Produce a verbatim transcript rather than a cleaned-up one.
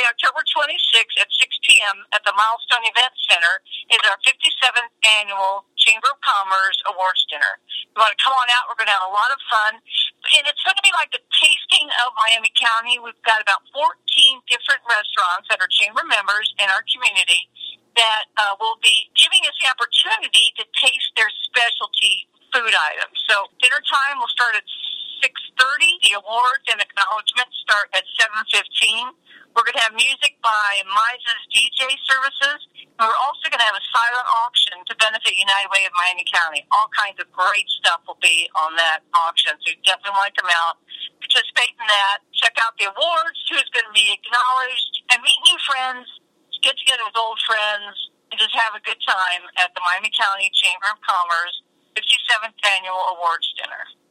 October twenty-sixth at six p.m. at the Milestone Event Center is our fifty-seventh Annual Chamber of Commerce Awards Dinner. You want to come on out. We're going to have a lot of fun. And it's going to be like the tasting of Miami County. We've got about fourteen different restaurants that are chamber members in our community that uh, will be giving us the opportunity to taste their specialty food items. So dinner time will start at six thirty. The awards and acknowledgments start at seven fifteen. We're going to have music by Mises D J Services. And we're also going to have a silent auction to benefit United Way of Miami County. All kinds of great stuff will be on that auction, so you definitely want to come out, participate in that, check out the awards, who's going to be acknowledged, and meet new friends, get together with old friends, and just have a good time at the Miami County Chamber of Commerce fifty-seventh Annual Awards Dinner.